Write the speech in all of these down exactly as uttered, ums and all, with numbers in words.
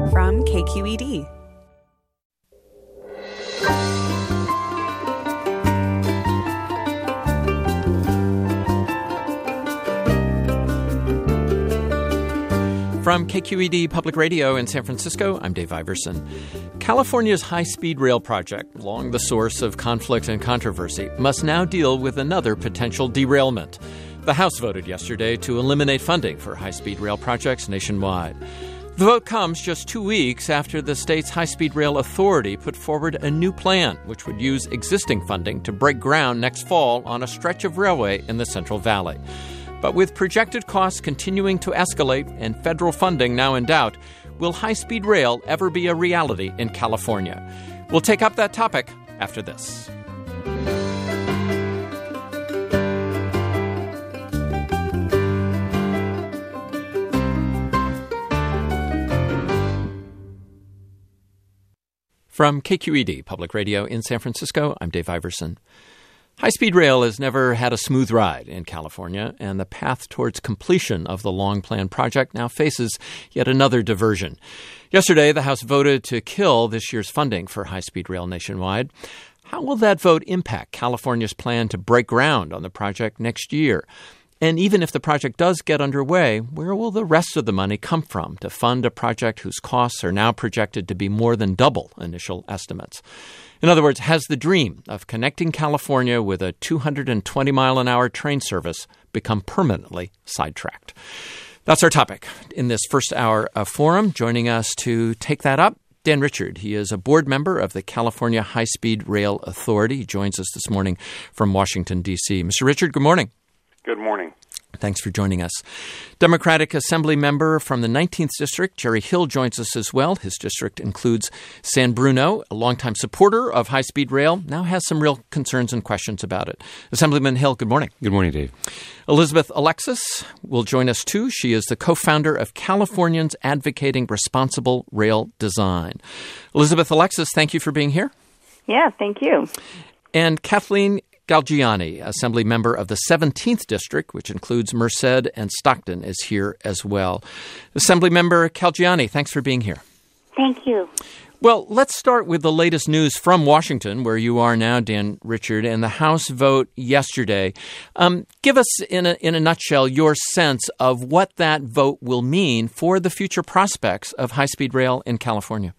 from K Q E D. From K Q E D Public Radio in San Francisco, I'm Dave Iverson. California's high-speed rail project, long the source of conflict and controversy, must now deal with another potential derailment. The House voted yesterday to eliminate funding for high-speed rail projects nationwide. The vote comes just two weeks after the state's high-speed rail authority put forward a new plan, which would use existing funding to break ground next fall on a stretch of railway in the Central Valley. But with projected costs continuing to escalate and federal funding now in doubt, will high-speed rail ever be a reality in California? We'll take up that topic after this. From K Q E D Public Radio in San Francisco, I'm Dave Iverson. High-speed rail has never had a smooth ride in California, and the path towards completion of the long-planned project now faces yet another diversion. Yesterday, the House voted to kill this year's funding for high-speed rail nationwide. How will that vote impact California's plan to break ground on the project next year? And even if the project does get underway, where will the rest of the money come from to fund a project whose costs are now projected to be more than double initial estimates? In other words, has the dream of connecting California with a two hundred twenty mile an hour train service become permanently sidetracked? That's our topic in this first hour of Forum. Joining us to take that up, Dan Richard. He is a board member of the California High-Speed Rail Authority. He joins us this morning from Washington, D C. Mister Richard, good morning. Good morning. Thanks for joining us. Democratic Assembly member from the nineteenth District, Jerry Hill, joins us as well. His district includes San Bruno, a longtime supporter of high-speed rail, now has some real concerns and questions about it. Assemblyman Hill, good morning. Good morning, Dave. Elizabeth Alexis will join us too. She is the co-founder of Californians Advocating Responsible Rail Design. Elizabeth Alexis, thank you for being here. Yeah, thank you. And Kathleen Galgiani, Assembly member of the seventeenth District, which includes Merced and Stockton, is here as well. Assembly member Galgiani, thanks for being here. Thank you. Well, let's start with the latest news from Washington, where you are now, Dan Richard, and the House vote yesterday. Um, give us, in a, in a nutshell, your sense of what that vote will mean for the future prospects of high-speed rail in California.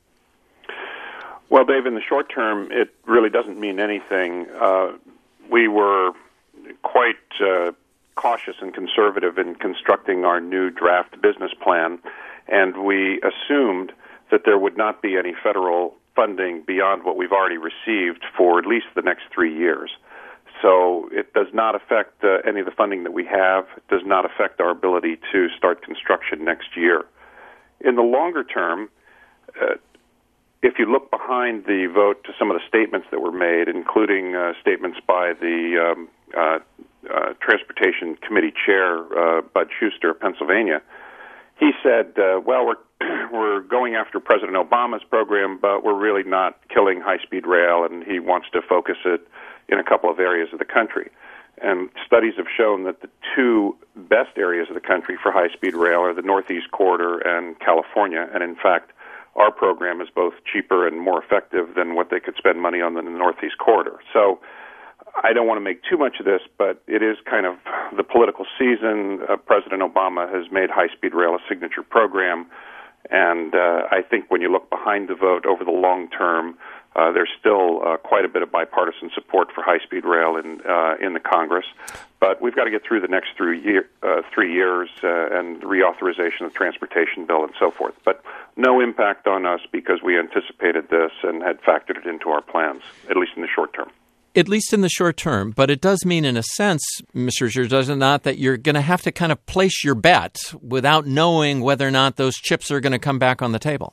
Well, Dave, in the short term, it really doesn't mean anything. Uh, we were quite uh, cautious and conservative in constructing our new draft business plan, and we assumed that there would not be any federal funding beyond what we've already received for at least the next three years. So it does not affect uh, any of the funding that we have. It does not affect our ability to start construction next year. In the longer term, uh, if you look behind the vote to some of the statements that were made, including uh, statements by the um, uh, uh, Transportation Committee Chair, uh, Bud Schuster of Pennsylvania, he said, uh, well, we're, we're going after President Obama's program, but we're really not killing high-speed rail, and he wants to focus it in a couple of areas of the country. And studies have shown that the two best areas of the country for high-speed rail are the Northeast Corridor and California, and in fact, our program is both cheaper and more effective than what they could spend money on in the Northeast Corridor. So I don't want to make too much of this, but it is kind of the political season. Uh, President Obama has made high-speed rail a signature program, and uh, I think when you look behind the vote over the long term, uh, there's still uh, quite a bit of bipartisan support for high-speed rail in uh, in the Congress. But we've got to get through the next three, year, uh, three years uh, and reauthorization of the transportation bill and so forth. But no impact on us because we anticipated this and had factored it into our plans, at least in the short term. At least in the short term. But it does mean, in a sense, Mister Richard, does it not, that you're going to have to kind of place your bet without knowing whether or not those chips are going to come back on the table?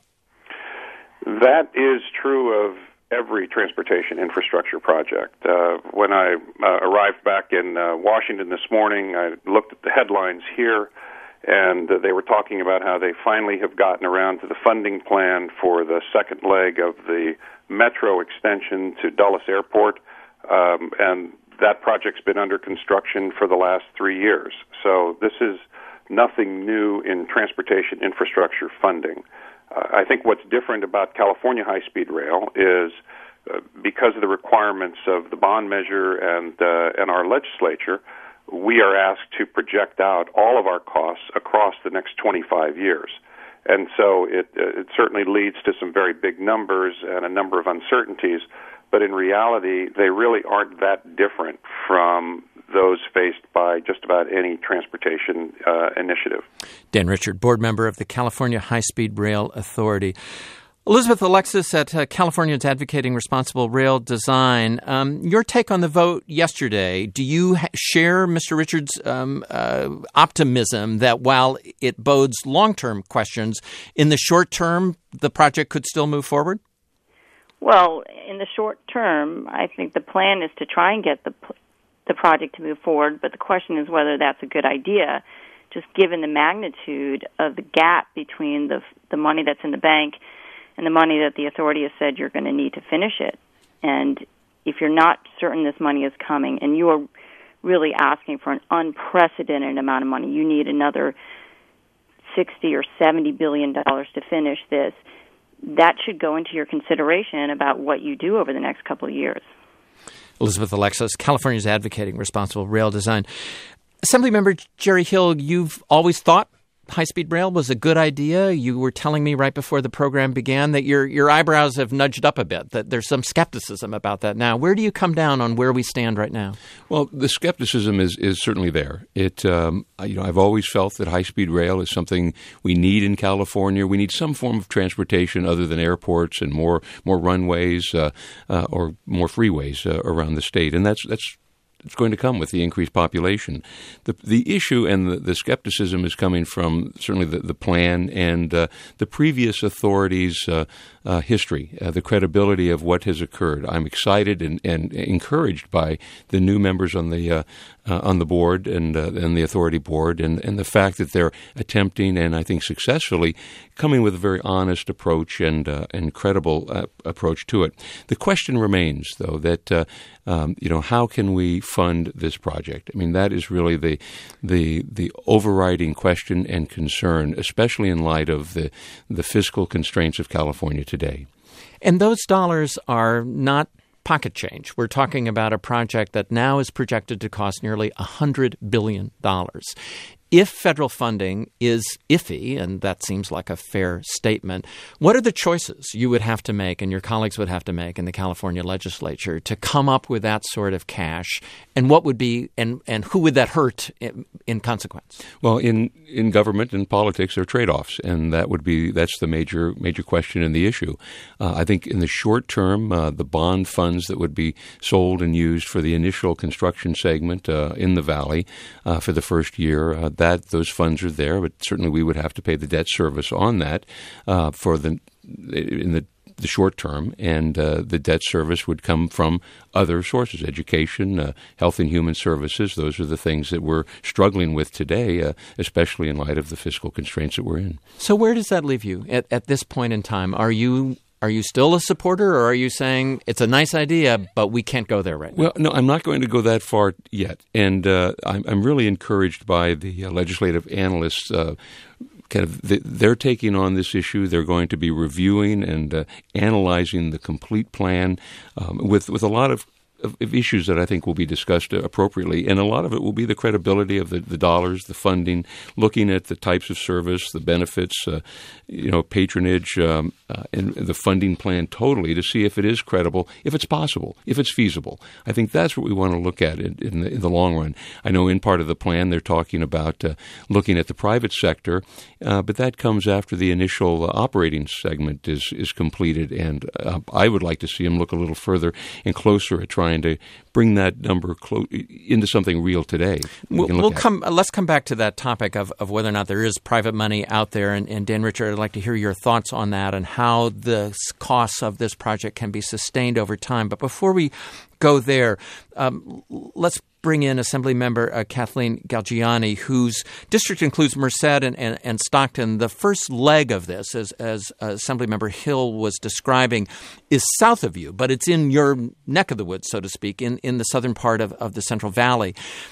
That is true of every transportation infrastructure project. Uh, when I uh, arrived back in uh, Washington this morning, I looked at the headlines here, and uh, they were talking about how they finally have gotten around to the funding plan for the second leg of the metro extension to Dulles Airport, um, and that project's been under construction for the last three years. So this is nothing new in transportation infrastructure funding. I think what's different about California high-speed rail is uh, because of the requirements of the bond measure and uh, and our legislature, we are asked to project out all of our costs across the next twenty-five years. And so it, it certainly leads to some very big numbers and a number of uncertainties, but in reality, they really aren't that different from those faced by just about any transportation uh, initiative. Dan Richard, board member of the California High-Speed Rail Authority. Elizabeth Alexis at uh, Californians Advocating Responsible Rail Design. Um, your take on the vote yesterday, do you ha- share Mister Richards' um, uh, optimism that while it bodes long-term questions, in the short term, the project could still move forward? Well, in the short term, I think the plan is to try and get the the project to move forward, but the question is whether that's a good idea, just given the magnitude of the gap between the the money that's in the bank and the money that the authority has said you're going to need to finish it. And if you're not certain this money is coming and you are really asking for an unprecedented amount of money, you need another sixty or seventy billion dollars to finish this, that should go into your consideration about what you do over the next couple of years. Elizabeth Alexis, California's Advocating Responsible Rail Design. Assemblymember Jerry Hill, you've always thought high-speed rail was a good idea. You were telling me right before the program began that your your eyebrows have nudged up a bit, that there's some skepticism about that now. Where do you come down on where we stand right now? Well, the skepticism is, is certainly there. It um, you know I've always felt that high-speed rail is something we need in California. We need some form of transportation other than airports and more more runways uh, uh, or more freeways uh, around the state, and that's that's. It's going to come with the increased population. The the issue and the, the skepticism is coming from certainly the, the plan and uh, the previous authorities' uh, uh, history, uh, the credibility of what has occurred. I'm excited and, and encouraged by the new members on the uh, uh, on the board and uh, and the authority board, and, and the fact that they're attempting and I think successfully coming with a very honest approach and uh, and credible uh, approach to it. The question remains, though, that uh, um, you know how can we fund this project? I mean, that is really the the the overriding question and concern, especially in light of the the fiscal constraints of California today. And those dollars are not pocket change. We're talking about a project that now is projected to cost nearly one hundred billion dollars. If federal funding is iffy, and that seems like a fair statement, what are the choices you would have to make and your colleagues would have to make in the California legislature to come up with that sort of cash? And what would be and, and who would that hurt in, in consequence? Well, in, in government and politics, there are trade-offs, and that would be that's the major major question in the issue. Uh, I think in the short term, uh, the bond funds that would be sold and used for the initial construction segment uh, in the valley uh, for the first year. Uh, that those funds are there, but certainly we would have to pay the debt service on that uh, for the in the, the short term, and uh, the debt service would come from other sources: education, uh, health and human services. Those are the things that we're struggling with today, uh, especially in light of the fiscal constraints that we're in. So, where does that leave you at, at this point in time? Are you Are you still a supporter, or are you saying it's a nice idea, but we can't go there right now? Well, no, I'm not going to go that far yet. And uh, I'm, I'm really encouraged by the uh, legislative analysts. Uh, kind of, the, they're taking on this issue. They're going to be reviewing and uh, analyzing the complete plan um, with, with a lot of Of, of issues that I think will be discussed appropriately, and a lot of it will be the credibility of the, the dollars, the funding, looking at the types of service, the benefits, uh, you know, patronage, um, uh, and the funding plan totally to see if it is credible, if it's possible, if it's feasible. I think that's what we want to look at in, in, the, in the long run. I know in part of the plan they're talking about uh, looking at the private sector, uh, but that comes after the initial uh, operating segment is, is completed, and uh, I would like to see them look a little further and closer at trying to bring that number clo- into something real today. We we'll we'll come. Uh, let's come back to that topic of, of whether or not there is private money out there. And, and Dan Richard, I'd like to hear your thoughts on that and how the costs of this project can be sustained over time. But before we go there, um, let's bring in Assemblymember uh, Kathleen Galgiani, whose district includes Merced and, and, and Stockton. The first leg of this, as, as uh, Assemblymember Hill was describing, is south of you, but it's in your neck of the woods, so to speak, in, in the southern part of, of the Central Valley.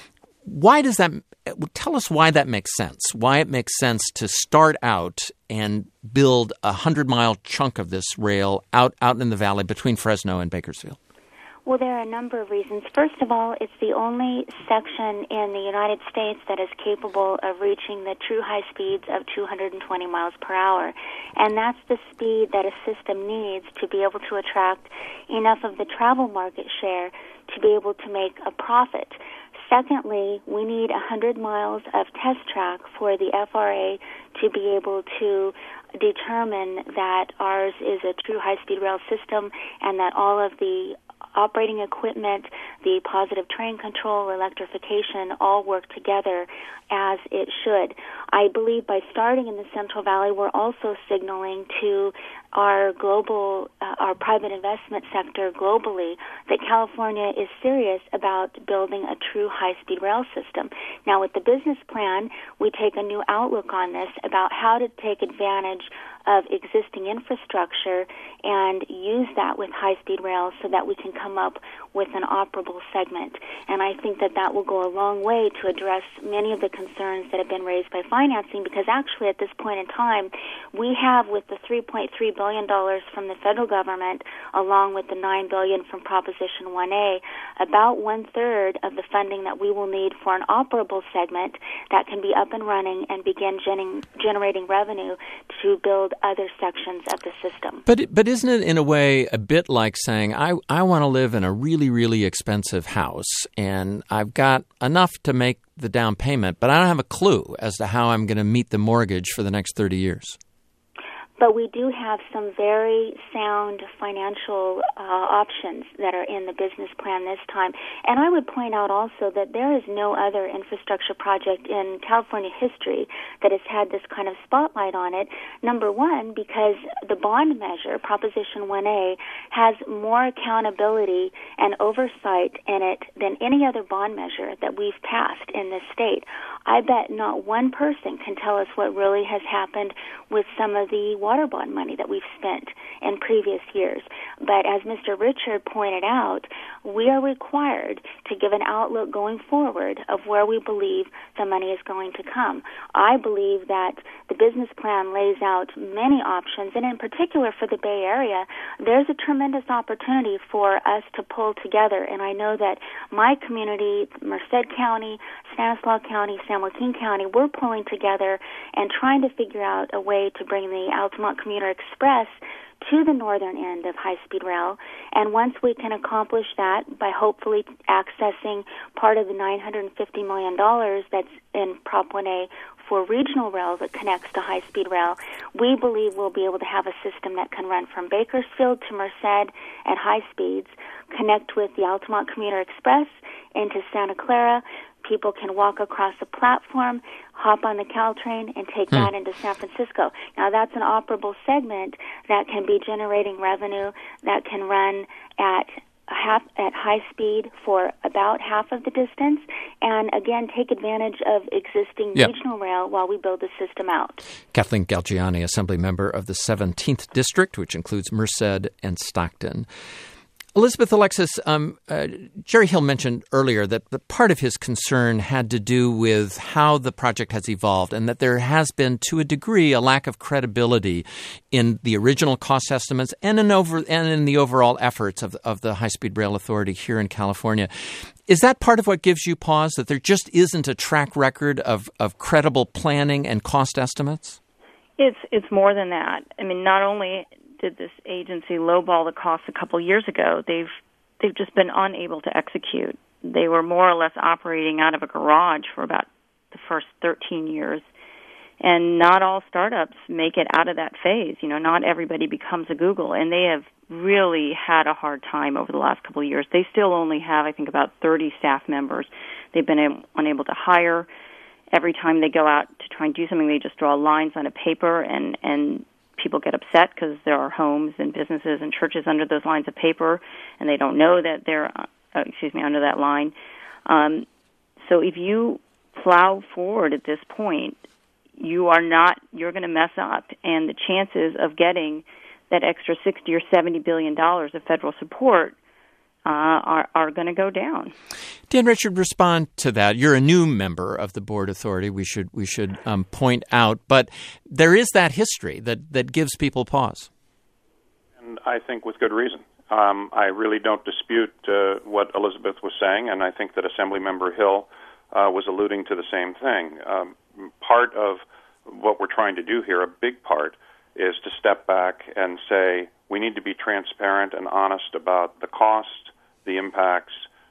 why does that – tell us why that makes sense, why it makes sense to start out and build a hundred-mile chunk of this rail out, out in the valley between Fresno and Bakersfield. Well, there are a number of reasons. First of all, it's the only section in the United States that is capable of reaching the true high speeds of two hundred twenty miles per hour. And that's the speed that a system needs to be able to attract enough of the travel market share to be able to make a profit. Secondly, we need one hundred miles of test track for the F R A to be able to determine that ours is a true high-speed rail system and that all of the operating equipment, the positive train control, electrification, all work together as it should. I believe by starting in the Central Valley, we're also signaling to our global, uh, our private investment sector globally that California is serious about building a true high-speed rail system. Now, with the business plan, we take a new outlook on this about how to take advantage of existing infrastructure and use that with high-speed rail so that we can come up with an operable segment. And I think that that will go a long way to address many of the concerns that have been raised by financing, because actually at this point in time, we have, with the three point three billion dollars from the federal government, along with the nine billion dollars from Proposition one A, about one-third of the funding that we will need for an operable segment that can be up and running and begin gen- generating revenue to build other sections of the system. But but isn't it in a way a bit like saying, I, I want to live in a really, really expensive house and I've got enough to make the down payment, but I don't have a clue as to how I'm going to meet the mortgage for the next thirty years? But we do have some very sound financial uh, options that are in the business plan this time. And I would point out also that there is no other infrastructure project in California history that has had this kind of spotlight on it. Number one, because the bond measure, Proposition one A, has more accountability and oversight in it than any other bond measure that we've passed in this state. I bet not one person can tell us what really has happened with some of the water bond money that we've spent in previous years. But as Mister Richard pointed out, we are required to give an outlook going forward of where we believe the money is going to come. I believe that the business plan lays out many options, and in particular for the Bay Area, there's a tremendous opportunity for us to pull together. And I know that my community, Merced County, Stanislaus County, San Joaquin County, we're pulling together and trying to figure out a way to bring the Altamont Commuter Express to the northern end of high-speed rail. And once we can accomplish that by hopefully accessing part of the nine hundred fifty million dollars that's in Prop one A for regional rail that connects to high-speed rail, we believe we'll be able to have a system that can run from Bakersfield to Merced at high speeds, connect with the Altamont Commuter Express into Santa Clara. People can walk across the platform, hop on the Caltrain, and take hmm. that into San Francisco. Now, that's an operable segment that can be generating revenue that can run at half at high speed for about half of the distance, and again take advantage of existing yep. regional rail while we build the system out. Kathleen Galgiani, Assembly Member of the seventeenth District, which includes Merced and Stockton. Elizabeth Alexis, um, uh, Jerry Hill mentioned earlier that the part of his concern had to do with how the project has evolved and that there has been, to a degree, a lack of credibility in the original cost estimates and in over and in the overall efforts of, of the High-Speed Rail Authority here in California. Is that part of what gives you pause, that there just isn't a track record of, of credible planning and cost estimates? It's it's more than that. I mean, not only did this agency lowball the costs a couple years ago, they've they've just been unable to execute. They were more or less operating out of a garage for about the first thirteen years. And not all startups make it out of that phase. You know, not everybody becomes a Google, and they have really had a hard time over the last couple of years. They still only have, I think, about thirty staff members. They've been able, unable to hire. Every time they go out to try and do something, they just draw lines on a paper, and, and people get upset because there are homes and businesses and churches under those lines of paper, and they don't know that they're, uh, excuse me, under that line. Um, so if you plow forward at this point, you are not, you're going to mess up, and the chances of getting that extra sixty or seventy billion dollars of federal support uh, are are going to go down. Dan Richard, respond to that. You're a new member of the Board Authority. We should we should um, point out, but there is that history that, that gives people pause. And I think with good reason. Um, I really don't dispute uh, what Elizabeth was saying, and I think that Assemblymember Hill uh, was alluding to the same thing. Um, part of what we're trying to do here, a big part, is to step back and say we need to be transparent and honest about the cost, the impacts,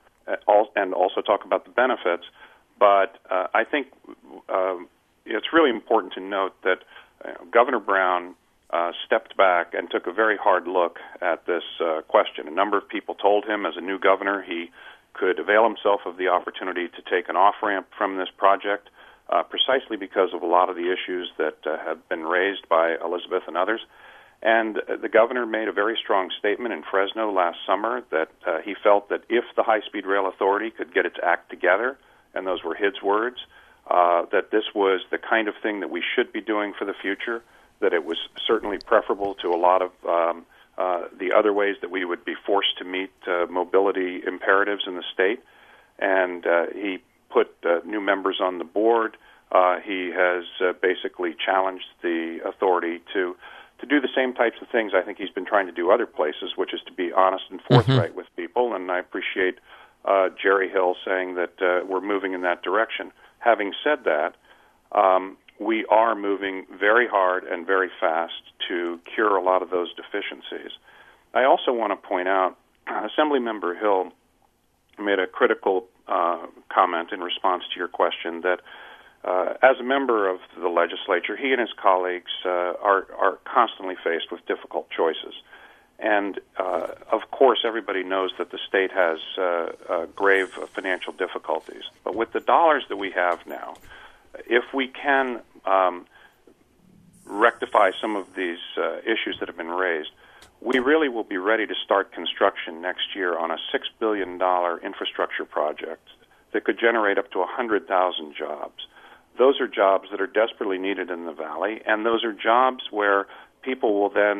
and also talk about the benefits. But uh, I think uh, it's really important to note that uh, Governor Brown uh, stepped back and took a very hard look at this uh, question. A number of people told him as a new governor he could avail himself of the opportunity to take an off-ramp from this project, Uh, precisely because of a lot of the issues that uh, have been raised by Elizabeth and others. And uh, the governor made a very strong statement in Fresno last summer that uh, he felt that if the High-Speed Rail Authority could get its act together, and those were his words, uh, that this was the kind of thing that we should be doing for the future, that it was certainly preferable to a lot of um, uh, the other ways that we would be forced to meet uh, mobility imperatives in the state. And uh, he put uh, new members on the board. Uh, he has uh, basically challenged the authority to to do the same types of things I think he's been trying to do other places, which is to be honest and forthright mm-hmm. with people. And I appreciate uh, Jerry Hill saying that uh, we're moving in that direction. Having said that, um, we are moving very hard and very fast to cure a lot of those deficiencies. I also want to point out, Assemblymember Hill made a critical uh, comment in response to your question that uh, as a member of the legislature, he and his colleagues uh, are, are constantly faced with difficult choices. And, uh, of course, everybody knows that the state has uh, uh, grave financial difficulties. But with the dollars that we have now, if we can um, rectify some of these uh, issues that have been raised, we really will be ready to start construction next year on a six billion dollars infrastructure project that could generate up to one hundred thousand jobs. Those are jobs that are desperately needed in the Valley, and those are jobs where people will then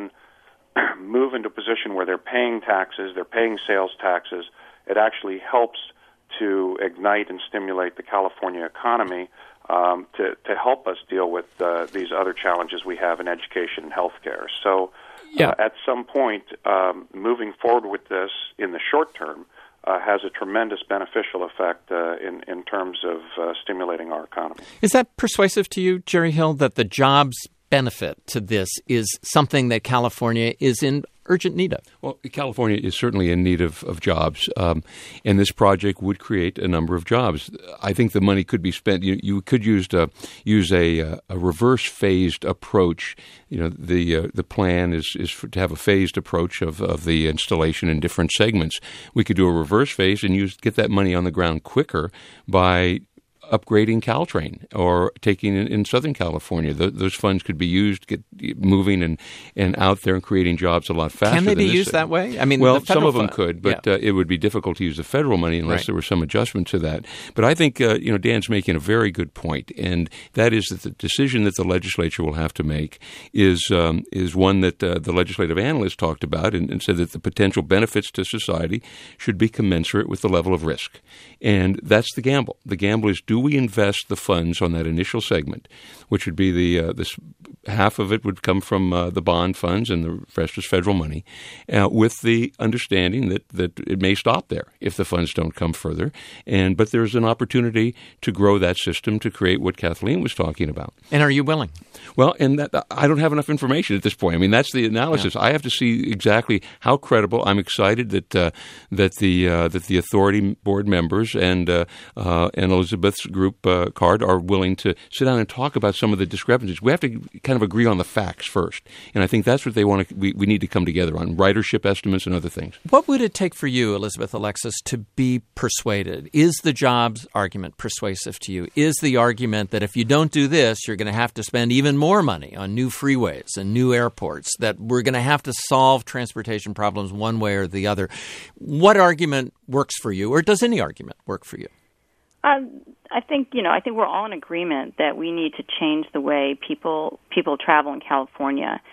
move into a position where they're paying taxes, they're paying sales taxes. It actually helps to ignite and stimulate the California economy um, to, to help us deal with uh, these other challenges we have in education and healthcare. So Yeah. Uh, at some point, um, moving forward with this in the short term uh, has a tremendous beneficial effect uh, in, in terms of uh, stimulating our economy. Is that persuasive to you, Jerry Hill, that the jobs benefit to this is something that California is in urgent need of? Well, California is certainly in need of, of jobs, um, and this project would create a number of jobs. I think the money could be spent. You, you could use to, use a, a reverse phased approach. You know, the uh, the plan is is for, to have a phased approach of, of the installation in different segments. We could do a reverse phase and use get that money on the ground quicker by upgrading Caltrain or taking in, in Southern California. The, those funds could be used, get moving and, and out there and creating jobs a lot faster. Can they than be this used thing. that way? I mean, well, the some of them fund, could, but yeah. uh, it would be difficult to use the federal money unless right. there was some adjustment to that. But I think uh, you know Dan's making a very good point, and that is that the decision that the legislature will have to make is um, is one that uh, the legislative analysts talked about and, and said that the potential benefits to society should be commensurate with the level of risk, and that's the gamble. The gamble is, do we invest the funds on that initial segment, which would be the uh, this half of it would come from uh, the bond funds and the rest is federal money, uh, with the understanding that, that it may stop there if the funds don't come further. And but there's an opportunity to grow that system to create what Kathleen was talking about. And are you willing? Well, and that, I don't have enough information at this point. I mean, that's the analysis. Yeah. I have to see exactly how credible. I'm excited that uh, that the uh, that the authority board members and uh, uh, and Elizabeth's group uh, card are willing to sit down and talk about some of the discrepancies. We have to kind of agree on the facts first, and I think that's what they want to. We, we need to come together on ridership estimates and other things. What would it take for you, Elizabeth Alexis, to be persuaded? Is the jobs argument persuasive to you? Is the argument that if you don't do this, you're going to have to spend even more money on new freeways and new airports, that we're going to have to solve transportation problems one way or the other? What argument works for you, or does any argument work for you? Um, I think, you know, I think we're all in agreement that we need to change the way people people travel in California.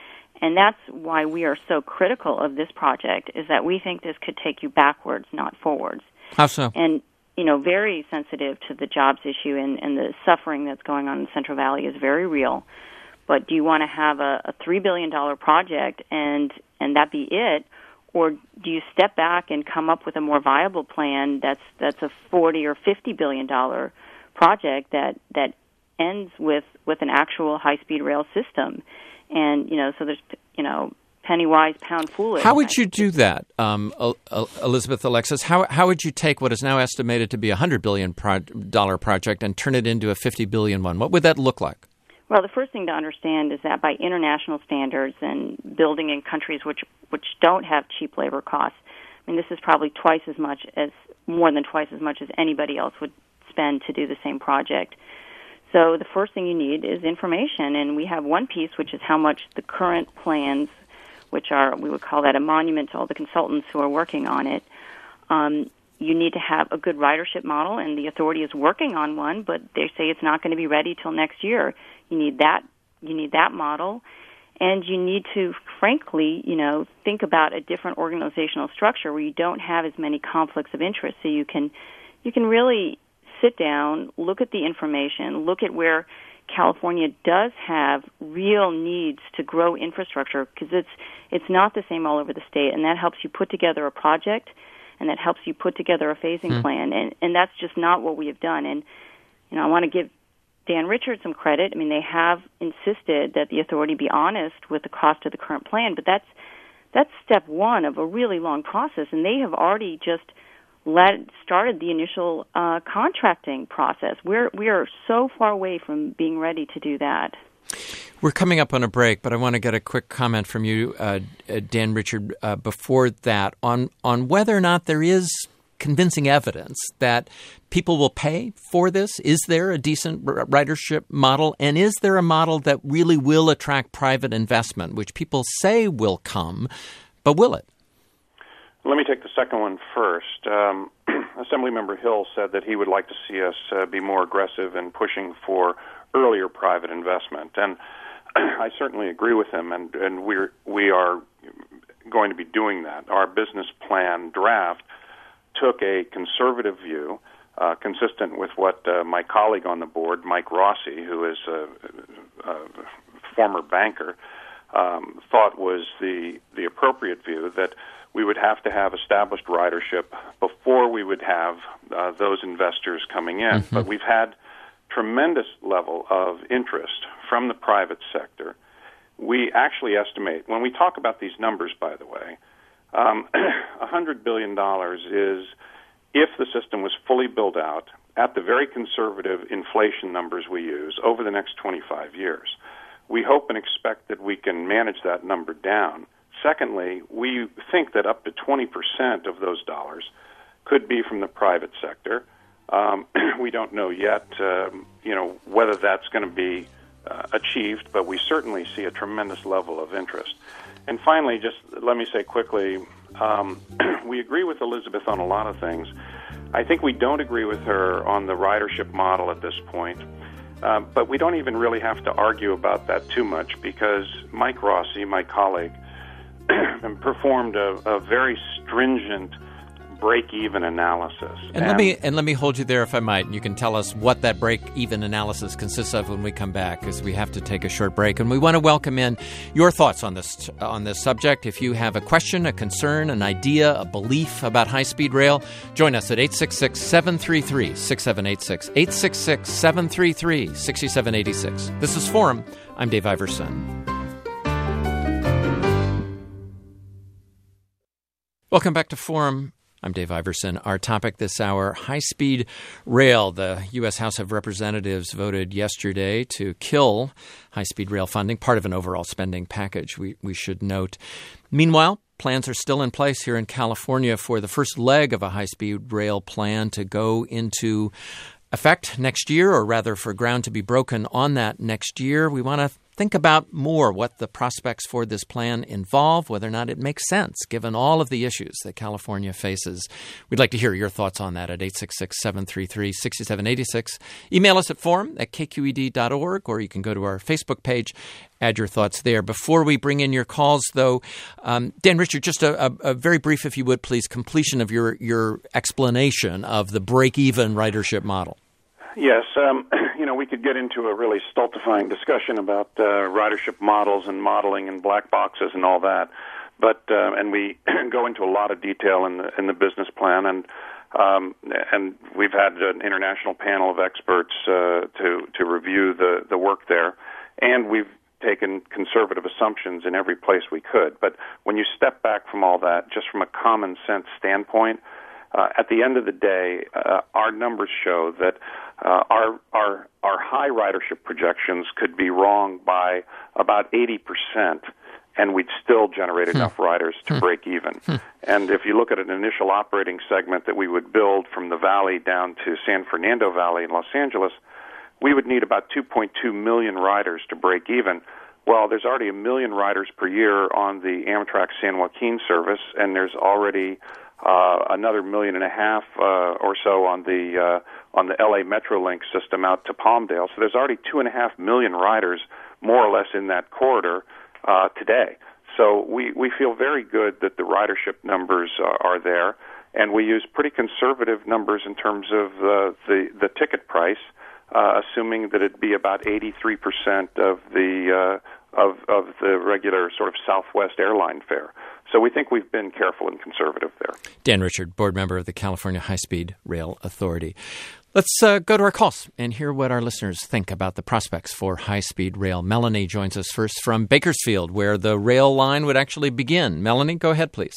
And that's why we are so critical of this project, is that we think this could take you backwards, not forwards. How so? And, you know, very sensitive to the jobs issue, and, and the suffering that's going on in the Central Valley is very real. But do you want to have a, a three billion dollars project and, and that be it? Or do you step back and come up with a more viable plan that's that's a forty or fifty billion dollars project that, that ends with, with an actual high-speed rail system? And, you know, so there's, you know, penny wise, pound foolish. How would you do that, um, Elizabeth Alexis? How how would you take what is now estimated to be a one hundred billion dollars pro- project and turn it into a fifty billion dollars one? What would that look like? Well, the first thing to understand is that by international standards and building in countries which, which don't have cheap labor costs, I mean, this is probably twice as much as, more than twice as much as anybody else would spend to do the same project. So the first thing you need is information, and we have one piece, which is how much the current plans, which are, we would call that a monument to all the consultants who are working on it. Um, you need to have a good ridership model, and the authority is working on one, but they say it's not going to be ready till next year. You need that. You need that model, and you need to, frankly, you know, think about a different organizational structure where you don't have as many conflicts of interest, so you can, you can really sit down, look at the information, look at where California does have real needs to grow infrastructure, because it's it's not the same all over the state, and that helps you put together a project, and that helps you put together a phasing mm. plan, and and that's just not what we have done. And you know, I want to give Dan Richards some credit. I mean, they have insisted that the authority be honest with the cost of the current plan, but that's that's step one of a really long process, and they have already just Led, started the initial uh, contracting process. We're we are so far away from being ready to do that. We're coming up on a break, but I want to get a quick comment from you, uh, Dan Richard, uh, before that on on whether or not there is convincing evidence that people will pay for this. Is there a decent ridership model, and is there a model that really will attract private investment, which people say will come, but will it? Let me take the second one first. Um, Assemblymember Hill said that he would like to see us uh, be more aggressive in pushing for earlier private investment, and I certainly agree with him, and, and we're, we are going to be doing that. Our business plan draft took a conservative view, uh, consistent with what uh, my colleague on the board, Mike Rossi, who is a, a former banker, um, thought was the, the appropriate view, that we would have to have established ridership before we would have uh, those investors coming in. Mm-hmm. But we've had tremendous level of interest from the private sector. We actually estimate, when we talk about these numbers, by the way, um, one hundred billion dollars is, if the system was fully built out at the very conservative inflation numbers we use, over the next twenty-five years. We hope and expect that we can manage that number down. Secondly, we think that up to twenty percent of those dollars could be from the private sector. Um, we don't know yet, um, you know, whether that's going to be uh, achieved, but we certainly see a tremendous level of interest. And finally, just let me say quickly, um, we agree with Elizabeth on a lot of things. I think we don't agree with her on the ridership model at this point. Uh, but we don't even really have to argue about that too much, because Mike Rossi, my colleague, performed a, a very stringent break-even analysis. And, and let me and let me hold you there, if I might, and you can tell us what that break-even analysis consists of when we come back, because we have to take a short break. And we want to welcome in your thoughts on this on this subject. If you have a question, a concern, an idea, a belief about high-speed rail, join us at eight six six, seven three three, six seven eight six, eight six six, seven three three, six seven eight six. This is Forum. I'm Dave Iverson. Welcome back to Forum. I'm Dave Iverson. Our topic this hour, high-speed rail. The U S House of Representatives voted yesterday to kill high-speed rail funding, part of an overall spending package, we, we should note. Meanwhile, plans are still in place here in California for the first leg of a high-speed rail plan to go into effect next year, or rather for ground to be broken on that next year. We want to think about more what the prospects for this plan involve, whether or not it makes sense given all of the issues that California faces. We'd like to hear your thoughts on that at eight six six, seven three three, six seven eight six. Email us at forum at k q e d dot org, or you can go to our Facebook page, add your thoughts there. Before we bring in your calls, though, um, Dan Richard, just a, a, a very brief, if you would, please, completion of your, your explanation of the break-even ridership model. Yes, um, you know, we could get into a really stultifying discussion about uh, ridership models and modeling and black boxes and all that, but uh, and we go into a lot of detail in the in the business plan, and um, and we've had an international panel of experts uh, to to review the the work there, and we've taken conservative assumptions in every place we could. But when you step back from all that, just from a common sense standpoint, uh, at the end of the day, uh, our numbers show that uh, our our our high ridership projections could be wrong by about eighty percent, and we'd still generate hmm. enough riders to hmm. break even. Hmm. And if you look at an initial operating segment that we would build from the Valley down to San Fernando Valley in Los Angeles, we would need about two point two million riders to break even. Well, there's already a million riders per year on the Amtrak San Joaquin service, and there's already uh, another million and a half uh, or so on the uh, on the L A Metrolink system out to Palmdale. So there's already two and a half million riders, more or less, in that corridor uh, today. So we, we feel very good that the ridership numbers are, are there, and we use pretty conservative numbers in terms of uh, the the ticket price. Uh, assuming that it'd be about eighty-three percent of the uh, of of the regular sort of Southwest airline fare. So we think we've been careful and conservative there. Dan Richard, board member of the California High-Speed Rail Authority. Let's uh, go to our calls and hear what our listeners think about the prospects for high-speed rail. Melanie joins us first from Bakersfield, where the rail line would actually begin. Melanie, go ahead, please.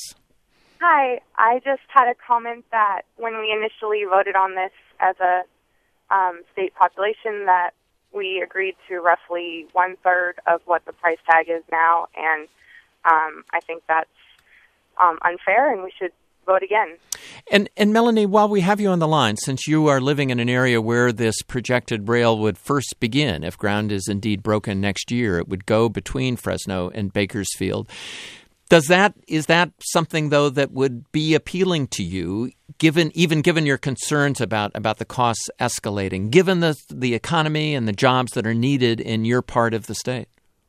Hi. I just had a comment that when we initially voted on this as a Um, state population, that we agreed to roughly one-third of what the price tag is now, and um, I think that's um, unfair, and we should vote again. And, and Melanie, while we have you on the line, since you are living in an area where this projected rail would first begin, if ground is indeed broken next year, it would go between Fresno and Bakersfield. Does that is that something, though, that would be appealing to you, given even given your concerns about, about the costs escalating, given the the economy and the jobs that are needed in your part of the state?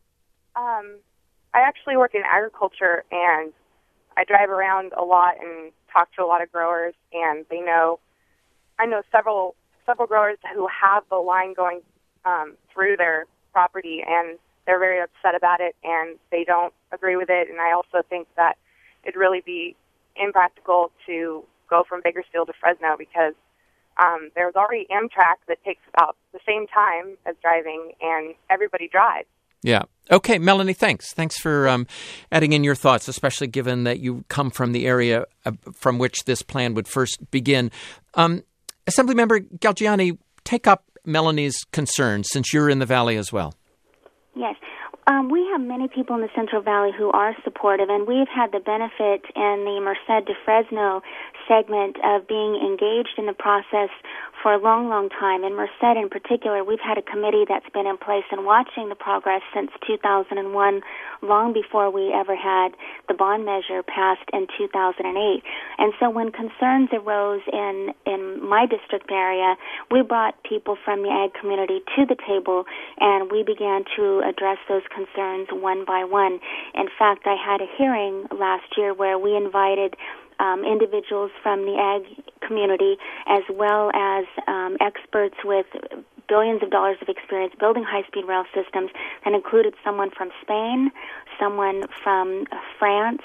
Um, I actually work in agriculture, and I drive around a lot and talk to a lot of growers, and they know I know several several growers who have the line going um, through their property, and they're very upset about it, and they don't agree with it. And I also think that it'd really be impractical to go from Bakersfield to Fresno because um, there's already Amtrak that takes about the same time as driving, and everybody drives. Yeah. Okay, Melanie, thanks. Thanks for um, adding in your thoughts, especially given that you come from the area uh, from which this plan would first begin. Um, Assemblymember Galgiani, take up Melanie's concerns since you're in the Valley as well. Yes. Um, we have many people in the Central Valley who are supportive, and we've had the benefit in the Merced to Fresno segment of being engaged in the process for a long, long time. In Merced in particular, we've had a committee that's been in place and watching the progress since two thousand one, long before we ever had the bond measure passed in two thousand eight. And so when concerns arose in, in my district area, we brought people from the ag community to the table, and we began to address those concerns one by one. In fact, I had a hearing last year where we invited Um, individuals from the ag community as well as um, experts with billions of dollars of experience building high-speed rail systems, and included someone from Spain, someone from France,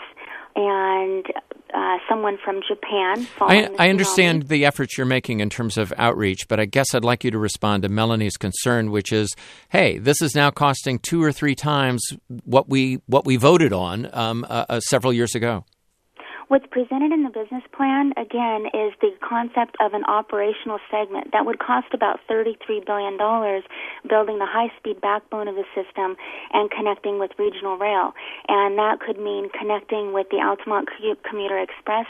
and uh, someone from Japan. I, I understand the efforts you're making in terms of outreach, but I guess I'd like you to respond to Melanie's concern, which is, hey, this is now costing two or three times what we what we voted on um, uh, uh, several years ago. What's presented in the business plan, again, is the concept of an operational segment that would cost about thirty-three billion dollars building the high-speed backbone of the system and connecting with regional rail. And that could mean connecting with the Altamont Commuter Express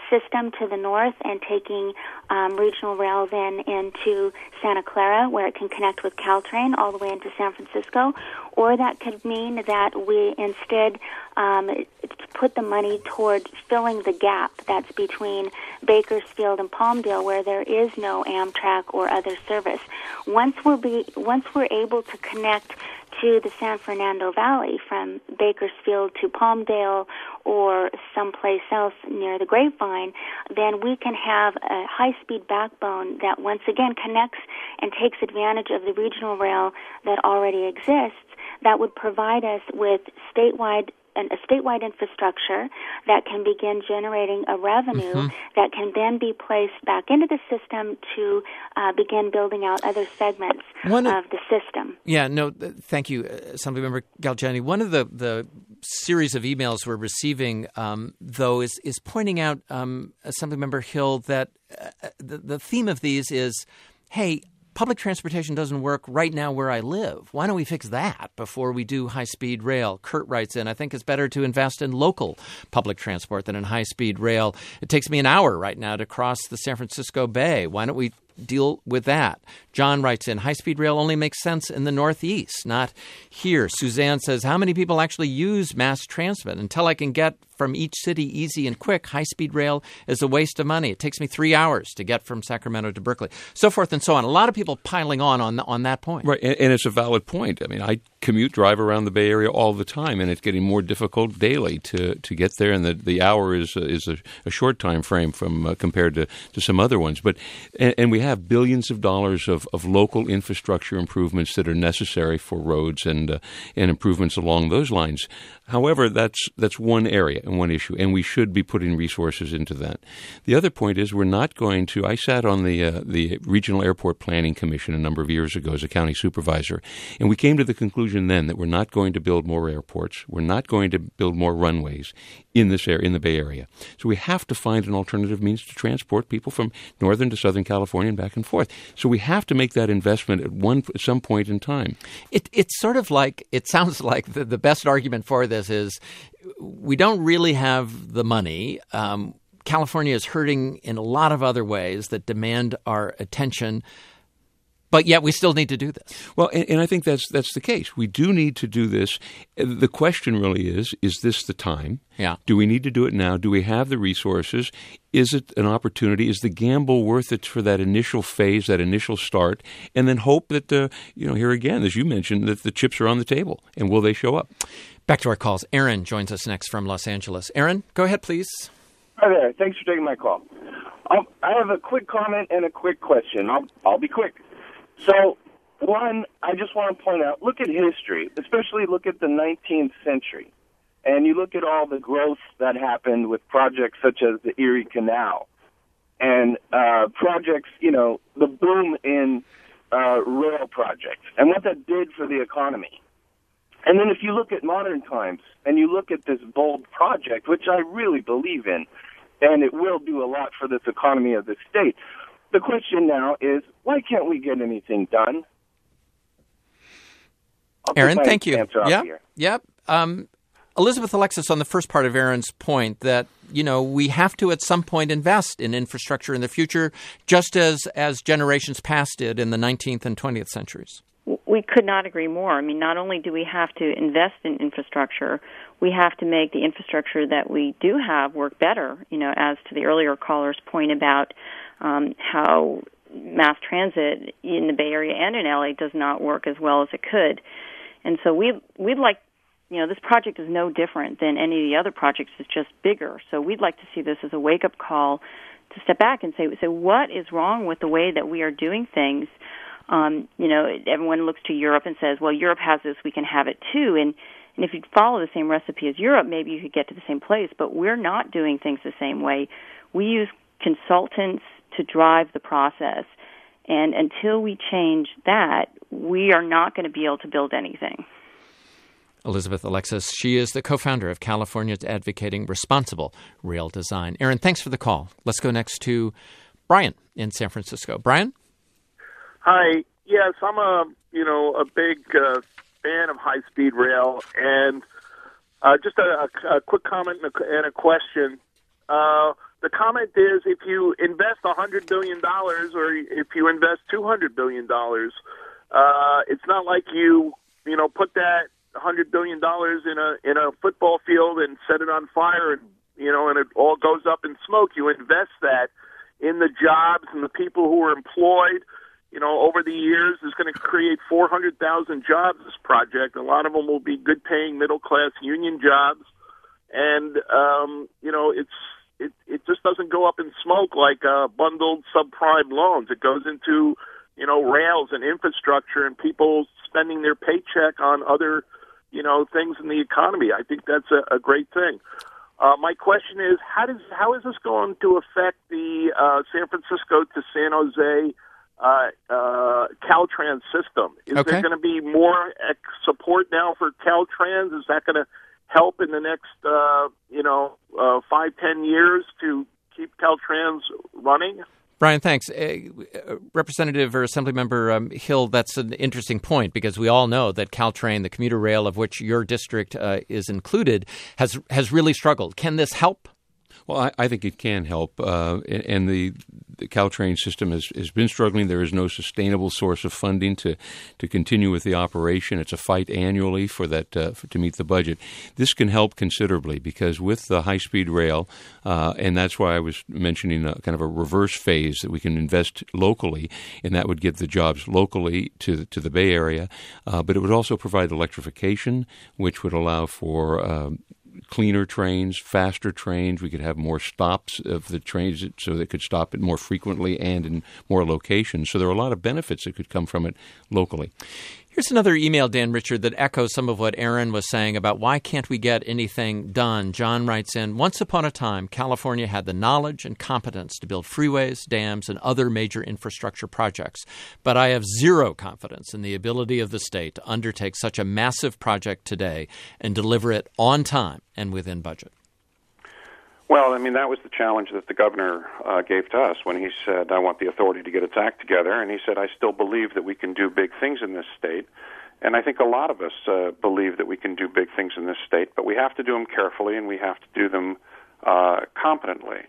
system to the north and taking um, regional rail then into Santa Clara, where it can connect with Caltrain all the way into San Francisco. Or that could mean that we instead um, put the money toward filling the gap that's between Bakersfield and Palmdale, where there is no Amtrak or other service. Once we're be, once we're able to connect to the San Fernando Valley from Bakersfield to Palmdale or someplace else near the Grapevine, then we can have a high-speed backbone that once again connects and takes advantage of the regional rail that already exists, that would provide us with statewide a statewide infrastructure that can begin generating a revenue mm-hmm. that can then be placed back into the system to uh, begin building out other segments One of, of the system. Yeah, no, th- thank you, uh, Assemblymember Galgiani. One of the, the series of emails we're receiving, um, though, is, is pointing out, um, Assemblymember Hill, that uh, the, the theme of these is, hey, public transportation doesn't work right now where I live. Why don't we fix that before we do high-speed rail? Kurt writes in, I think it's better to invest in local public transport than in high-speed rail. It takes me an hour right now to cross the San Francisco Bay. Why don't we deal with that? John writes in, high-speed rail only makes sense in the Northeast, not here. Suzanne says, how many people actually use mass transit? Until I can get from each city easy and quick, high-speed rail is a waste of money. It takes me three hours to get from Sacramento to Berkeley, so forth and so on. A lot of people piling on on, on that point. Right, and, and it's a valid point. I mean, I commute, drive around the Bay Area all the time, and it's getting more difficult daily to, to get there, and the, the hour is uh, is a, a short time frame from uh, compared to, to some other ones. But and, and we have billions of dollars of, of local infrastructure improvements that are necessary for roads and uh, and improvements along those lines. However, that's that's one area and one issue, and we should be putting resources into that. The other point is we're not going to. I sat on the uh, the Regional Airport Planning Commission a number of years ago as a county supervisor, and we came to the conclusion then that we're not going to build more airports. We're not going to build more runways in this area, in the Bay Area. So we have to find an alternative means to transport people from northern to southern California and back and forth. So we have to make that investment at one at some point in time. It, it's sort of like, it sounds like the, the best argument for this is we don't really have the money. Um, California is hurting in a lot of other ways that demand our attention. But yet we still need to do this. Well, and, and I think that's that's the case. We do need to do this. The question really is, is this the time? Yeah. Do we need to do it now? Do we have the resources? Is it an opportunity? Is the gamble worth it for that initial phase, that initial start, and then hope that, uh, you know, here again, as you mentioned, that the chips are on the table, and will they show up? Back to our calls. Aaron joins us next from Los Angeles. Aaron, go ahead, please. Hi there. Thanks for taking my call. Um, I have a quick comment and a quick question. I'll, I'll be quick. So, one, I just want to point out, look at history, especially look at the nineteenth century, and you look at all the growth that happened with projects such as the Erie Canal, and uh, projects, you know, the boom in uh, rail projects, and what that did for the economy. And then if you look at modern times, and you look at this bold project, which I really believe in, and it will do a lot for this economy of this state, the question now is, why can't we get anything done? Aaron, thank you. Yeah, yeah. Um, Elizabeth Alexis, on the first part of Aaron's point that, you know, we have to at some point invest in infrastructure in the future, just as, as generations past did in the nineteenth and twentieth centuries. We could not agree more. I mean, not only do we have to invest in infrastructure, we have to make the infrastructure that we do have work better, you know, as to the earlier caller's point about um, how mass transit in the Bay Area and in L A does not work as well as it could. And so we, we'd like, you know, this project is no different than any of the other projects. It's just bigger. So we'd like to see this as a wake-up call to step back and say, say what is wrong with the way that we are doing things? Um, you know, everyone looks to Europe and says, well, Europe has this, we can have it too. And, and if you follow the same recipe as Europe, maybe you could get to the same place. But we're not doing things the same way. We use consultants to drive the process. And until we change that, we are not going to be able to build anything. Elizabeth Alexis, she is the co-founder of Californians Advocating Responsible Rail Design. Aaron, thanks for the call. Let's go next to Brian in San Francisco. Brian? Hi. Yes, I'm a, you know, a big uh, fan of high-speed rail. And uh, just a, a, a quick comment and a, and a question. Uh, the comment is if you invest one hundred billion dollars or if you invest two hundred billion dollars, uh, it's not like you, you know, put that one hundred billion dollars in a in a football field and set it on fire and, you know, and it all goes up in smoke. You invest that in the jobs and the people who are employed. You know, over the years, it's going to create four hundred thousand jobs, this project. A lot of them will be good-paying, middle-class union jobs. And, um, you know, it's it, it just doesn't go up in smoke like uh, bundled subprime loans. It goes into, you know, rails and infrastructure and people spending their paycheck on other, you know, things in the economy. I think that's a, a great thing. Uh, my question is, how does how is this going to affect the uh, San Francisco to San Jose uh, uh, Caltrans system? Is okay. there going to be more ex- support now for Caltrans? Is that going to help in the next, uh, you know, uh, five, ten years to keep Caltrans running? Brian, thanks. Uh, Representative or Assemblymember um, Hill, that's an interesting point because we all know that Caltrain, the commuter rail of which your district uh, is included, has has really struggled. Can this help? Well, I, I think it can help, uh, and the, the Caltrain system has, has been struggling. There is no sustainable source of funding to, to continue with the operation. It's a fight annually for that uh, for, to meet the budget. This can help considerably because with the high-speed rail, uh, and that's why I was mentioning a, kind of a reverse phase that we can invest locally, and that would give the jobs locally to to the Bay Area, uh, but it would also provide electrification, which would allow for um, cleaner trains, faster trains. We could have more stops of the trains so they could stop it more frequently and in more locations. So there are a lot of benefits that could come from it locally. Here's another email, Dan Richard, that echoes some of what Aaron was saying about why can't we get anything done. John writes in, once upon a time, California had the knowledge and competence to build freeways, dams, and other major infrastructure projects. But I have zero confidence in the ability of the state to undertake such a massive project today and deliver it on time and within budget. Well, I mean, that was the challenge that the governor uh, gave to us when he said, I want the authority to get its act together. And he said, I still believe that we can do big things in this state. And I think a lot of us uh, believe that we can do big things in this state, but we have to do them carefully and we have to do them uh, competently.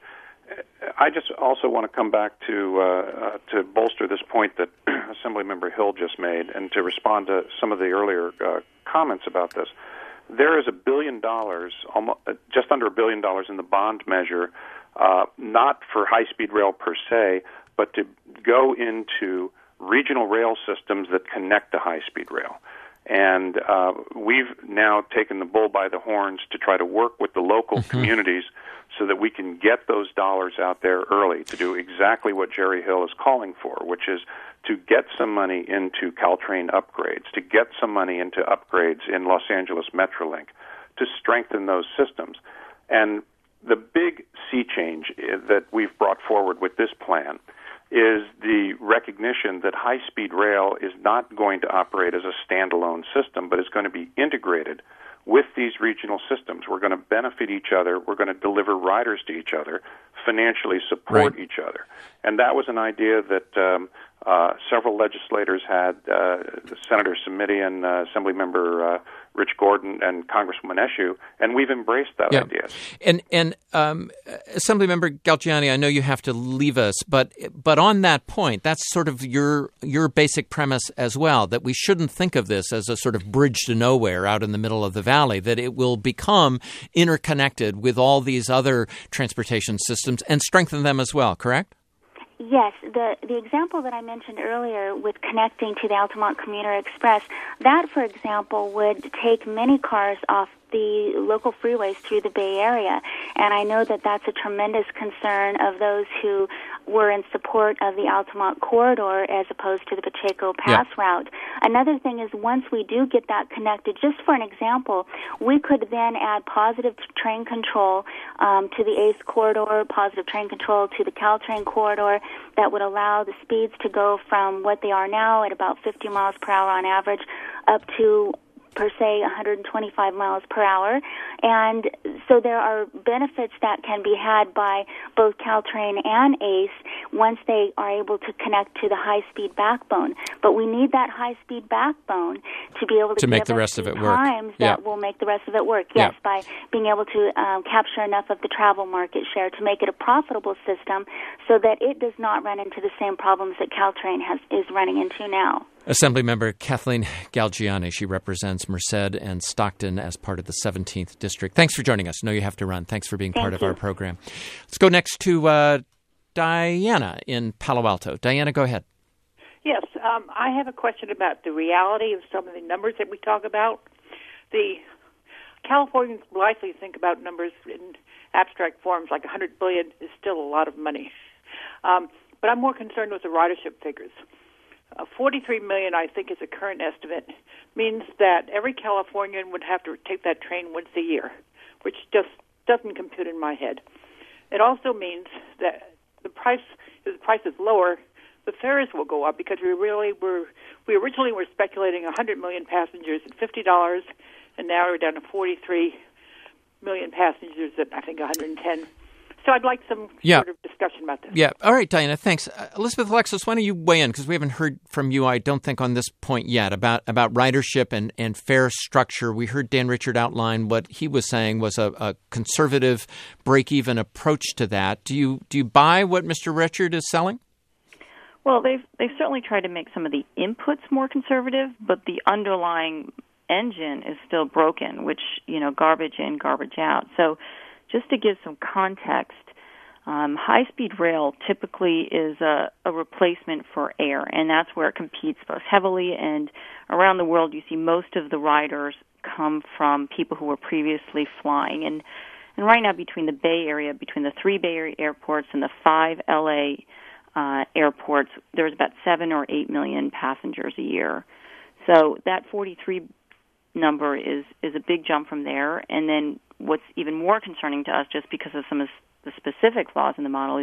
I just also want to come back to uh, uh, to bolster this point that Assemblymember Hill just made and to respond to some of the earlier uh, comments about this. There is a billion dollars, almost, uh, just under a billion dollars in the bond measure, uh, not for high-speed rail per se, but to go into regional rail systems that connect to high-speed rail. And uh, we've now taken the bull by the horns to try to work with the local mm-hmm. communities so that we can get those dollars out there early to do exactly what Jerry Hill is calling for, which is to get some money into Caltrain upgrades, to get some money into upgrades in Los Angeles Metrolink, to strengthen those systems. And the big sea change that we've brought forward with this plan is the recognition that high-speed rail is not going to operate as a standalone system, but is going to be integrated with these regional systems. We're going to benefit each other. We're going to deliver riders to each other, financially support right. each other. And that was an idea that um, uh, several legislators had, uh, Senator Simitian, uh, Assemblymember uh, Rich Gordon, and Congresswoman Eshoo, and we've embraced that yeah. idea. And, and um, Assemblymember Galgiani, I know you have to leave us, but but on that point, that's sort of your your basic premise as well, that we shouldn't think of this as a sort of bridge to nowhere out in the middle of the valley, that it will become interconnected with all these other transportation systems and strengthen them as well, correct? Yes, the the example that I mentioned earlier with connecting to the Altamont Commuter Express, that, for example, would take many cars off the local freeways through the Bay Area. And I know that that's a tremendous concern of those who were in support of the Altamont corridor as opposed to the Pacheco Pass yeah. route. Another thing is once we do get that connected, just for an example, we could then add positive train control um, to the A C E corridor, positive train control to the Caltrain corridor that would allow the speeds to go from what they are now at about fifty miles per hour on average up to per se one hundred twenty-five miles per hour. And so there are benefits that can be had by both Caltrain and ACE once they are able to connect to the high-speed backbone. But we need that high-speed backbone to be able to, to make give the us rest of it the work. times Yeah. that will make the rest of it work. Yes, Yeah. by being able to um, capture enough of the travel market share to make it a profitable system so that it does not run into the same problems that Caltrain has is running into now. Assemblymember Kathleen Galgiani, she represents Merced and Stockton as part of the seventeenth District. Thanks for joining us. I know you have to run. Thanks for being Thank part of you. our program. Let's go next to uh, Diana in Palo Alto. Diana, go ahead. Yes, um, I have a question about the reality of some of the numbers that we talk about. The Californians likely think about numbers in abstract forms, like one hundred billion dollars is still a lot of money. Um, but I'm more concerned with the ridership figures. Uh, forty-three million, I think, is a current estimate, means that every Californian would have to take that train once a year, which just doesn't compute in my head. It also means that the price, if the price is lower, the fares will go up because we really were, we originally were speculating one hundred million passengers at fifty dollars, and now we're down to forty-three million passengers at, I think, one hundred ten. So I'd like some Yeah. sort of discussion about this. Yeah. All right, Diana, thanks. Uh, Elizabeth Alexis, why don't you weigh in? Because we haven't heard from you, I don't think, on this point yet about, about ridership and, and fare structure. We heard Dan Richard outline what he was saying was a, a conservative break-even approach to that. Do you do you buy what Mister Richard is selling? Well, they've they've certainly tried to make some of the inputs more conservative, but the underlying engine is still broken, which, you know, garbage in, garbage out. So just to give some context, um, high-speed rail typically is a, a replacement for air, and that's where it competes most heavily. And around the world, you see most of the riders come from people who were previously flying. And, and right now, between the Bay Area, between the three Bay Area airports and the five L A uh, airports, there's about seven or eight million passengers a year. So that forty-three number is, is a big jump from there. And then what's even more concerning to us, just because of some of the specific flaws in the model, is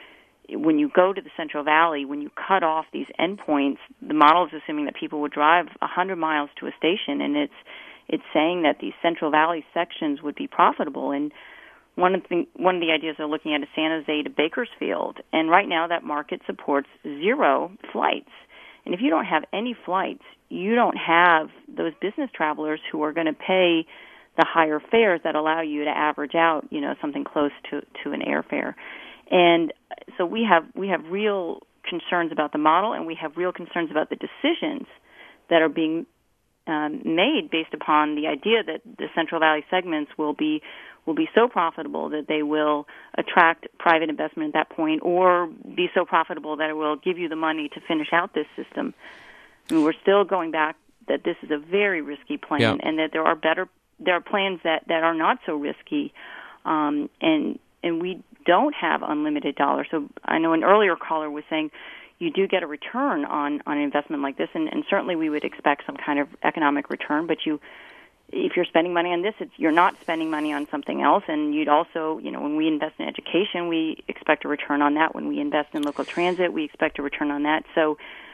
when you go to the Central Valley, when you cut off these endpoints, the model is assuming that people would drive one hundred miles to a station, and it's it's saying that these Central Valley sections would be profitable. And one of the one of the ideas they're looking at is San Jose to Bakersfield, and right now that market supports zero flights. And if you don't have any flights, you don't have those business travelers who are going to pay the higher fares that allow you to average out, you know, something close to, to an airfare. And so we have we have real concerns about the model, and we have real concerns about the decisions that are being um, made based upon the idea that the Central Valley segments will be will be so profitable that they will attract private investment at that point, or be so profitable that it will give you the money to finish out this system. I mean, we're still going back that this is a very risky plan, Yeah. and that there are better there are plans that, that are not so risky, um, and and we don't have unlimited dollars. So I know an earlier caller was saying you do get a return on, on an investment like this, and, and certainly we would expect some kind of economic return, but you if you're spending money on this, it's, you're not spending money on something else. And you'd also, you know, when we invest in education, we expect a return on that. When we invest in local transit, we expect a return on that. So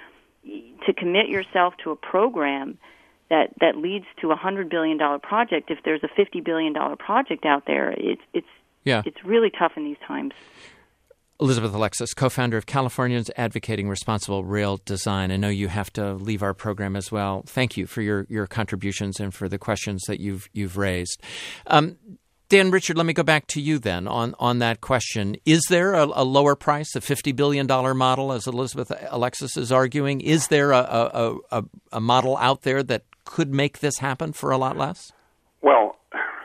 to commit yourself to a program that, that leads to a one hundred billion dollars project, if there's a fifty billion dollars project out there, it's it's Yeah. it's really tough in these times. Elizabeth Alexis, co-founder of Californians Advocating Responsible Rail Design. I know you have to leave our program as well. Thank you for your, your contributions and for the questions that you've you've raised. Um, Dan Richard, let me go back to you then on, on that question. Is there a, a lower price, a fifty billion dollars model, as Elizabeth Alexis is arguing? Is there a, a, a, a model out there that could make this happen for a lot less? Well,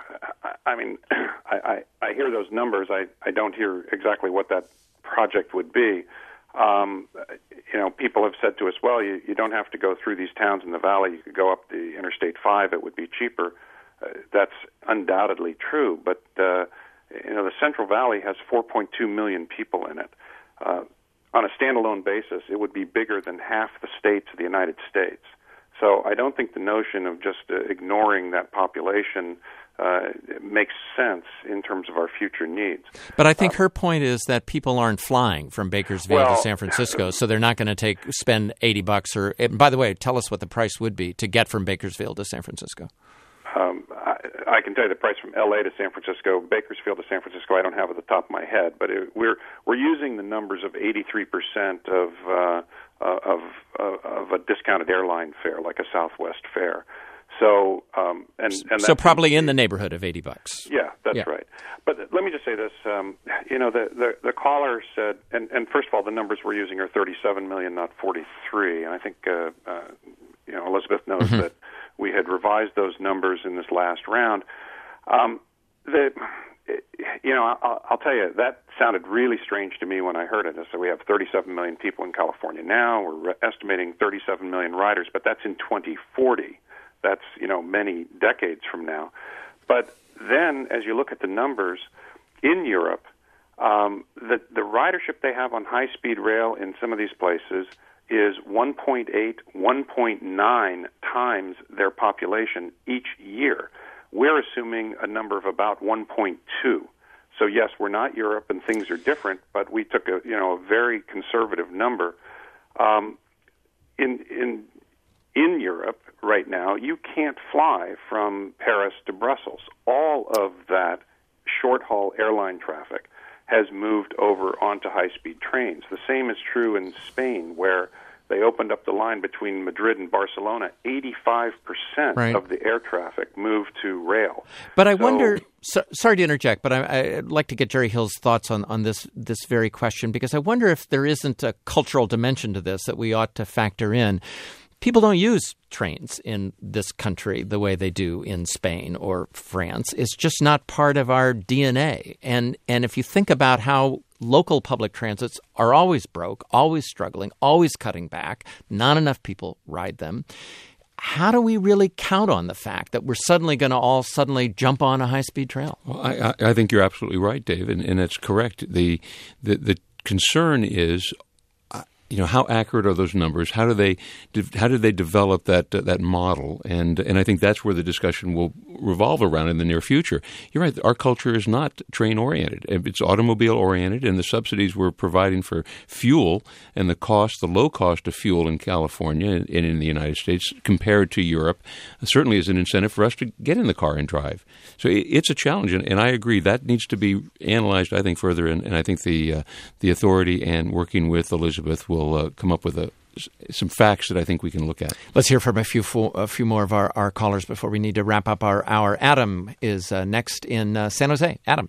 I mean, I, I, I hear those numbers. I, I don't hear exactly what that project would be. Um, you know, people have said to us, well, you, you don't have to go through these towns in the valley. You could go up the Interstate five. It would be cheaper. Uh, that's undoubtedly true. But, uh, you know, the Central Valley has four point two million people in it. Uh, on a standalone basis, it would be bigger than half the states of the United States. So I don't think the notion of just uh, ignoring that population uh, makes sense in terms of our future needs. But I think uh, her point is that people aren't flying from Bakersfield well, to San Francisco, so they're not going to take spend eighty bucks. Or, and by the way, tell us what the price would be to get from Bakersfield to San Francisco. Um, I, I can tell you the price from L A to San Francisco, Bakersfield to San Francisco. I don't have it at the top of my head, but it, we're we're using the numbers of eighty-three percent of uh, uh, of uh, of a discounted airline fare, like a Southwest fare. So, um, and, and so probably in the neighborhood of eighty bucks. Yeah, that's yeah. right. But let me just say this: um, you know, the, the the caller said, and, and first of all, the numbers we're using are thirty-seven million, not forty-three. And I think uh, uh, you know Elizabeth knows mm-hmm. that we had revised those numbers in this last round. Um, the you know, I'll, I'll tell you that sounded really strange to me when I heard it. So we have thirty-seven million people in California now. We're re- estimating thirty-seven million riders, but that's in twenty forty. That's, you know, many decades from now. But then, as you look at the numbers in Europe, um, the, the ridership they have on high-speed rail in some of these places is one point eight, one point nine times their population each year. We're assuming a number of about one point two. So, yes, we're not Europe and things are different, but we took a, you know, a very conservative number. Um, in in In Europe right now, you can't fly from Paris to Brussels. All of that short-haul airline traffic has moved over onto high-speed trains. The same is true in Spain, where they opened up the line between Madrid and Barcelona. eighty-five percent right. of the air traffic moved to rail. But I so, wonder, so, sorry to interject, but I, I'd like to get Jerry Hill's thoughts on, on this, this very question, because I wonder if there isn't a cultural dimension to this that we ought to factor in. People don't use trains in this country the way they do in Spain or France. It's just not part of our D N A. And and if you think about how local public transits are always broke, always struggling, always cutting back, not enough people ride them, how do we really count on the fact that we're suddenly going to all suddenly jump on a high-speed trail? Well, I, I think you're absolutely right, Dave, and, and that's correct. The, the the concern is, you know, how accurate are those numbers? How do they how do they develop that uh, that model? And and I think that's where the discussion will revolve around in the near future. You're right. Our culture is not train oriented. It's automobile oriented, and the subsidies we're providing for fuel and the cost, the low cost of fuel in California and in the United States compared to Europe, certainly is an incentive for us to get in the car and drive. So it's a challenge, and, and I agree that needs to be analyzed, I think, further. And, and I think the uh, the authority and working with Elizabeth will. We'll uh, come up with a, some facts that I think we can look at. Let's hear from a few full, a few more of our, our callers before we need to wrap up our hour. Adam is uh, next in uh, San Jose. Adam.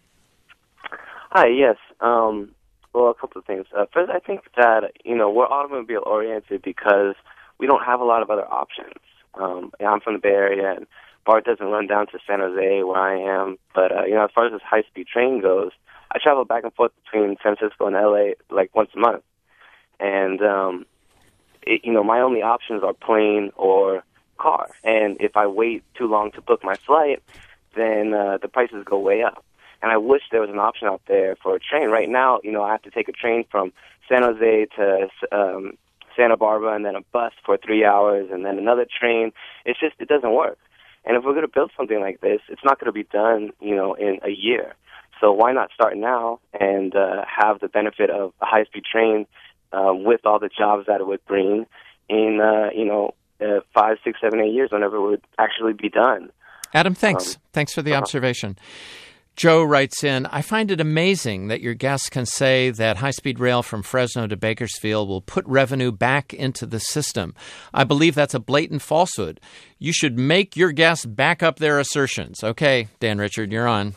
Hi, yes. Um, well, a couple of things. Uh, first, I think that, you know, we're automobile-oriented because we don't have a lot of other options. Um, I'm from the Bay Area, and BART doesn't run down to San Jose where I am. But, uh, you know, as far as this high-speed train goes, I travel back and forth between San Francisco and L A like once a month. And, um, it, you know, my only options are plane or car. And if I wait too long to book my flight, then uh, the prices go way up. And I wish there was an option out there for a train. Right now, you know, I have to take a train from San Jose to um, Santa Barbara and then a bus for three hours and then another train. It's just, it doesn't work. And if we're going to build something like this, it's not going to be done, you know, in a year. So why not start now and uh, have the benefit of a high-speed train Uh, with all the jobs that it would bring in, uh, you know, uh, five, six, seven, eight years, whenever it would actually be done. Adam, thanks. Um, thanks for the uh-huh. observation. Joe writes in, I find it amazing that your guests can say that high-speed rail from Fresno to Bakersfield will put revenue back into the system. I believe that's a blatant falsehood. You should make your guests back up their assertions. Okay, Dan Richard, you're on.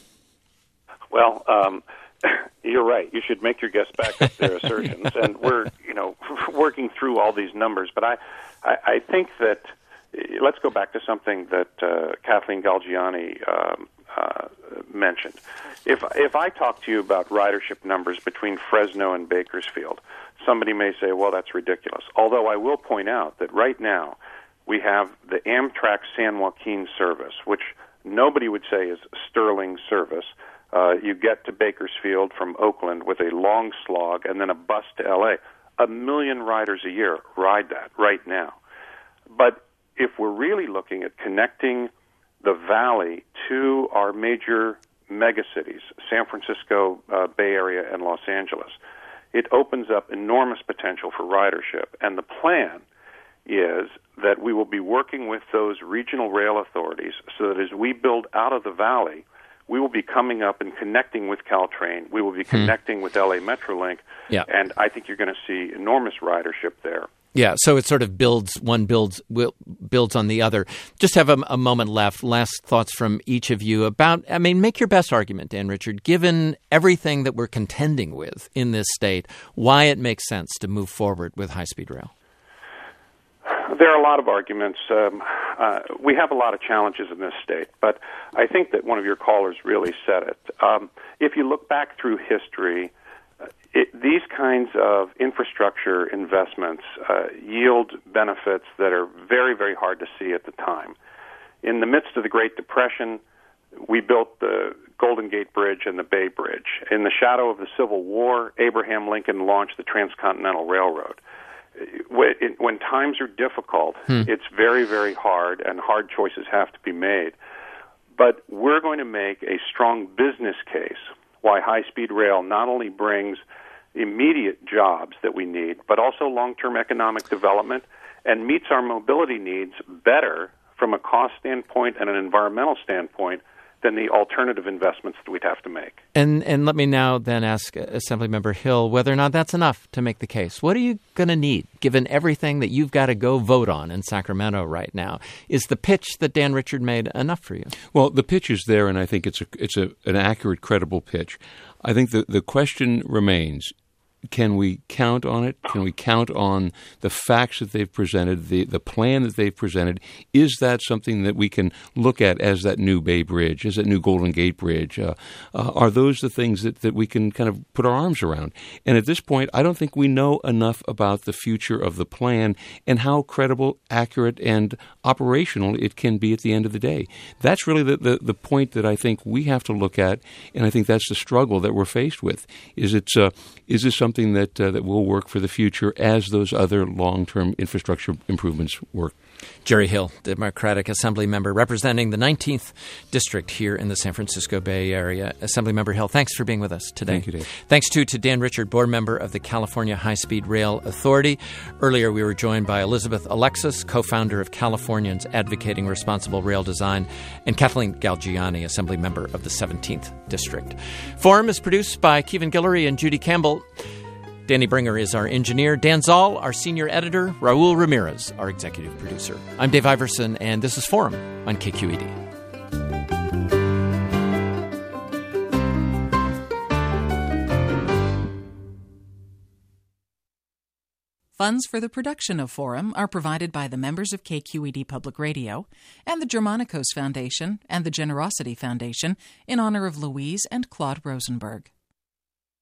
Well, um... you're right. You should make your guests back up their assertions, and we're, you know, working through all these numbers. But I, I, I think that let's go back to something that uh, Kathleen Galgiani um, uh, mentioned. If if I talk to you about ridership numbers between Fresno and Bakersfield, somebody may say, "Well, that's ridiculous." Although I will point out that right now we have the Amtrak San Joaquin service, which nobody would say is sterling service. Uh, you get to Bakersfield from Oakland with a long slog and then a bus to L A. A million riders a year ride that right now. But if we're really looking at connecting the valley to our major megacities, San Francisco, uh, Bay Area, and Los Angeles, it opens up enormous potential for ridership. And the plan is that we will be working with those regional rail authorities so that as we build out of the valley, we will be coming up and connecting with Caltrain. We will be connecting hmm. with L A Metrolink. Yeah. And I think you're going to see enormous ridership there. Yeah, so it sort of builds, one builds builds on the other. Just have a, a moment left. Last thoughts from each of you about, I mean, make your best argument, Dan Richard, given everything that we're contending with in this state, why it makes sense to move forward with high-speed rail. There are a lot of arguments. Um, uh, we have a lot of challenges in this state, but I think that one of your callers really said it. Um, if you look back through history, It, these kinds of infrastructure investments uh, yield benefits that are very, very hard to see at the time. In the midst of the Great Depression, we built the Golden Gate Bridge and the Bay Bridge. In the shadow of the Civil War, Abraham Lincoln launched the Transcontinental Railroad. When times are difficult, hmm. it's very, very hard, and hard choices have to be made. But we're going to make a strong business case why high-speed rail not only brings immediate jobs that we need, but also long-term economic development and meets our mobility needs better from a cost standpoint and an environmental standpoint than the alternative investments that we'd have to make. And and let me now then ask Assemblymember Hill whether or not that's enough to make the case. What are you going to need, given everything that you've got to go vote on in Sacramento right now? Is the pitch that Dan Richard made enough for you? Well, the pitch is there, and I think it's a, it's a, an accurate, credible pitch. I think the, the question remains, can we count on it? Can we count on the facts that they've presented, the, the plan that they've presented? Is that something that we can look at as that new Bay Bridge, as that new Golden Gate Bridge? Uh, uh, are those the things that, that we can kind of put our arms around? And at this point, I don't think we know enough about the future of the plan and how credible, accurate, and operational it can be at the end of the day. That's really the, the, the point that I think we have to look at, and I think that's the struggle that we're faced with. Is it's uh, is this something Something that uh, that will work for the future as those other long-term infrastructure improvements work. Jerry Hill, Democratic Assembly member representing the nineteenth District here in the San Francisco Bay Area. Assemblymember Hill, thanks for being with us today. Thank you, Dave. Thanks, too, to Dan Richard, board member of the California High-Speed Rail Authority. Earlier, we were joined by Elizabeth Alexis, co-founder of Californians Advocating Responsible Rail Design, and Kathleen Galgiani, Assembly member of the seventeenth District. Forum is produced by Kevin Guillory and Judy Campbell. Danny Bringer is our engineer. Dan Zoll, our senior editor. Raul Ramirez, our executive producer. I'm Dave Iverson, and this is Forum on K Q E D. Funds for the production of Forum are provided by the members of K Q E D Public Radio and the Germanicos Foundation and the Generosity Foundation in honor of Louise and Claude Rosenberg.